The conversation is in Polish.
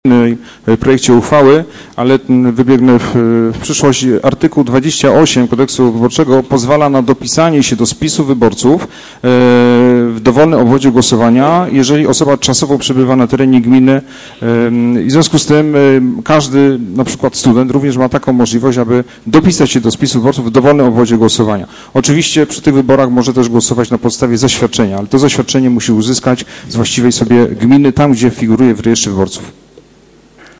projekcie uchwały, ale wybiegnę w przyszłość. Artykuł 28 Kodeksu Wyborczego pozwala na dopisanie się do spisu wyborców w dowolnym obwodzie głosowania, jeżeli osoba czasowo przebywa na terenie gminy. I w związku z tym każdy, na przykład student, również ma taką możliwość, aby dopisać się do spisu wyborców w dowolnym obwodzie głosowania. Oczywiście przy tych wyborach może też głosować na podstawie zaświadczenia, ale to zaświadczenie musi uzyskać z właściwej sobie gminy, tam gdzie figuruje w rejestrze wyborców.